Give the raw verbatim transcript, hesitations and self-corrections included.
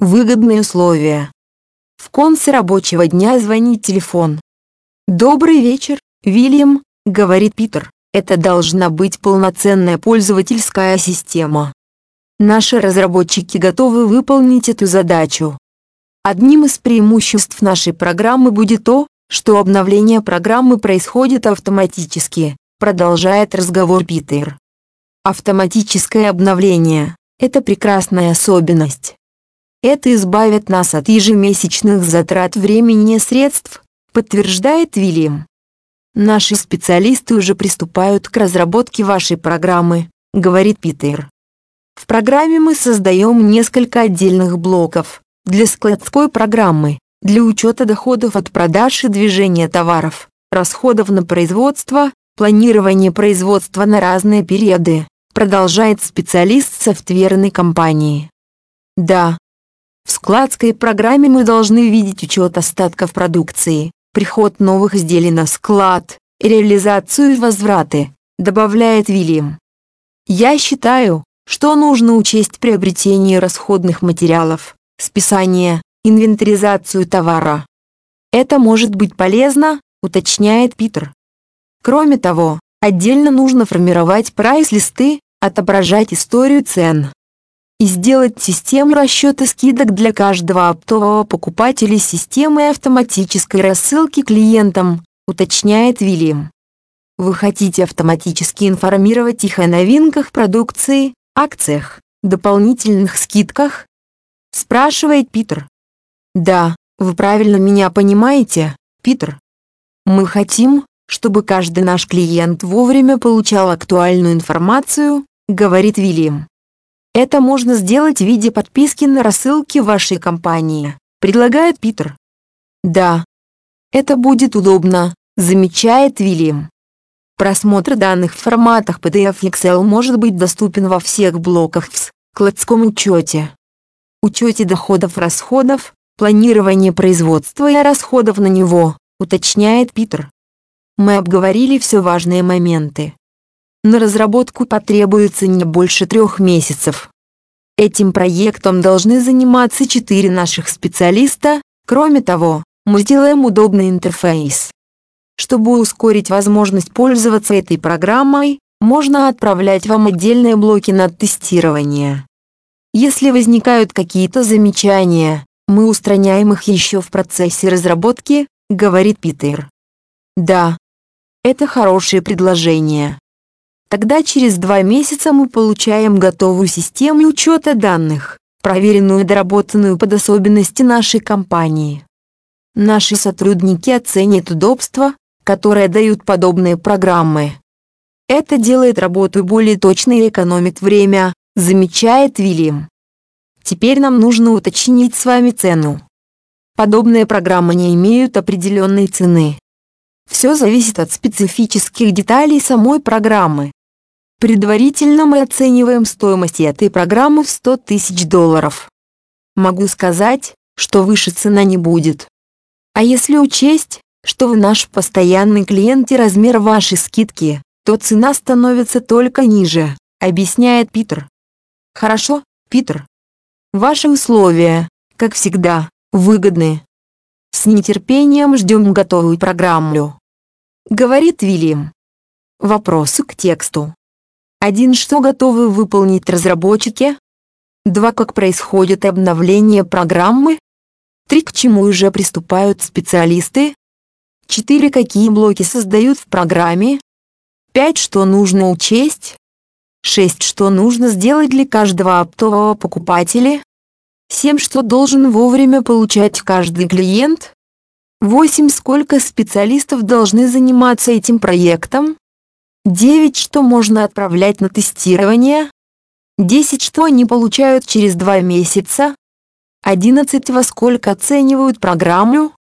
Выгодные условия. В конце рабочего дня звонит телефон. «Добрый вечер, Вильям», — говорит Питер. «Это должна быть полноценная пользовательская система. Наши разработчики готовы выполнить эту задачу. Одним из преимуществ нашей программы будет то, что обновление программы происходит автоматически», — продолжает разговор Питер. Автоматическое обновление — это прекрасная особенность. Это избавит нас от ежемесячных затрат времени и средств, подтверждает Вильям. Наши специалисты уже приступают к разработке вашей программы, говорит Питер. В программе мы создаем несколько отдельных блоков для складской программы, для учета доходов от продаж и движения товаров, расходов на производство, планирование производства на разные периоды, продолжает специалист софтверной компании. Да. В складской программе мы должны видеть учет остатков продукции, приход новых изделий на склад, реализацию и возвраты, добавляет Вильям. Я считаю, что нужно учесть приобретение расходных материалов, списание, инвентаризацию товара. Это может быть полезно, уточняет Питер. Кроме того, отдельно нужно формировать прайс-листы, отображать историю цен и сделать систему расчета скидок для каждого оптового покупателя системы автоматической рассылки клиентам, уточняет Вильям. Вы хотите автоматически информировать их о новинках продукции, акциях, дополнительных скидках? Спрашивает Питер. Да, вы правильно меня понимаете, Питер. Мы хотим, чтобы каждый наш клиент вовремя получал актуальную информацию, говорит Вильям. Это можно сделать в виде подписки на рассылки вашей компании, предлагает Питер. Да. Это будет удобно, замечает Вильям. Просмотр данных в форматах пи ди эф и Excel может быть доступен во всех блоках в складском учете. Учете доходов-расходов, планирование производства и расходов на него, уточняет Питер. Мы обговорили все важные моменты. На разработку потребуется не больше трех месяцев. Этим проектом должны заниматься четыре наших специалиста. Кроме того, мы сделаем удобный интерфейс. Чтобы ускорить возможность пользоваться этой программой, можно отправлять вам отдельные блоки на тестирование. Если возникают какие-то замечания, мы устраняем их еще в процессе разработки, говорит Питер. Да. Это хорошее предложение. Тогда через два месяца мы получаем готовую систему учета данных, проверенную и доработанную под особенности нашей компании. Наши сотрудники оценят удобства, которые дают подобные программы. Это делает работу более точной и экономит время, замечает Вильям. Теперь нам нужно уточнить с вами цену. Подобные программы не имеют определенной цены. Все зависит от специфических деталей самой программы. Предварительно мы оцениваем стоимость этой программы в сто тысяч долларов. Могу сказать, что выше цена не будет. А если учесть, что вы наш постоянный клиент и размер вашей скидки, то цена становится только ниже, объясняет Питер. Хорошо, Питер. Ваши условия, как всегда, выгодны. С нетерпением ждем готовую программу, говорит Вильям. Вопросы к тексту. один. Что готовы выполнить разработчики? два. Как происходит обновление программы? три. К чему уже приступают специалисты? четыре. Какие блоки создают в программе? пять. Что нужно учесть? шесть. Что нужно сделать для каждого оптового покупателя? семь. Что должен вовремя получать каждый клиент? восемь. Сколько специалистов должны заниматься этим проектом? девять. Что можно отправлять на тестирование? десять. Что они получают через два месяца? одиннадцать. Во сколько оценивают программу?